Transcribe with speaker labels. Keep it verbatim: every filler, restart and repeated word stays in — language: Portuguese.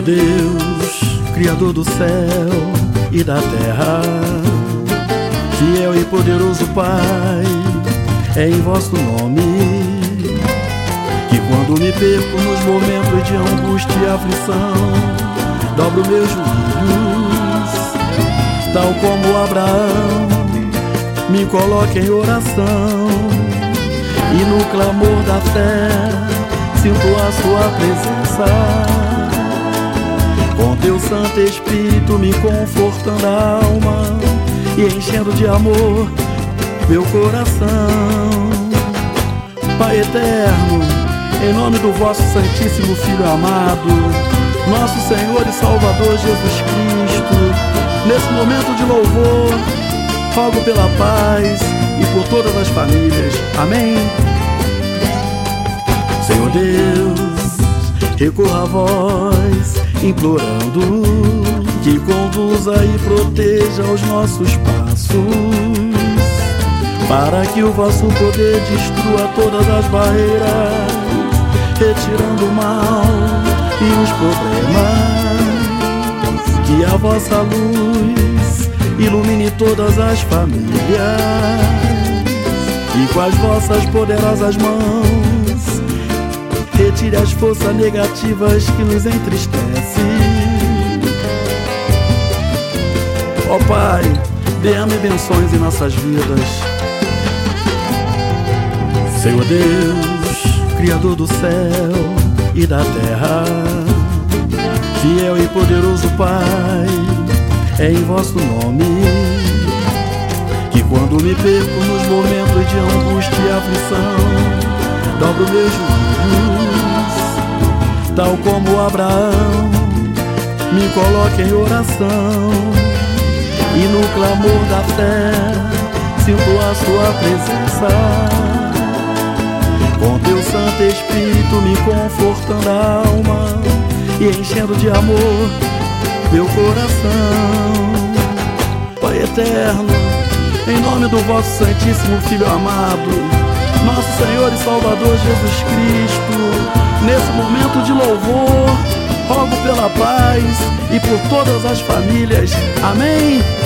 Speaker 1: Deus, Criador do céu e da terra, fiel e poderoso Pai, é em vosso nome que quando me perco nos momentos de angústia e aflição, dobro meus joelhos, tal como Abraão, me coloco em oração, e no clamor da fé sinto a sua presença, com teu Santo Espírito me confortando a alma e enchendo de amor meu coração. Pai eterno, em nome do vosso Santíssimo Filho amado, nosso Senhor e Salvador Jesus Cristo, nesse momento de louvor, rogo pela paz e por todas as famílias. Amém. Senhor Deus, recorro a vós, implorando que conduza e proteja os nossos passos, para que o vosso poder destrua todas as barreiras, retirando o mal e os problemas, que a vossa luz ilumine todas as famílias, e com as vossas poderosas mãos retire as forças negativas que nos entristecem. Ó oh, Pai, derrame benções em nossas vidas. Senhor Deus, Criador do céu e da terra, fiel e poderoso Pai, é em vosso nome que quando me perco nos momentos de angústia e aflição, dobro meus joelhos, tal como Abraão, me coloco em oração, e no clamor da fé sinto a sua presença, com teu Santo Espírito me confortando a alma e enchendo de amor meu coração. Pai eterno, em nome do vosso Santíssimo Filho amado, nosso Senhor e Salvador Jesus Cristo, nesse momento de louvor, rogo pela paz e por todas as famílias. Amém.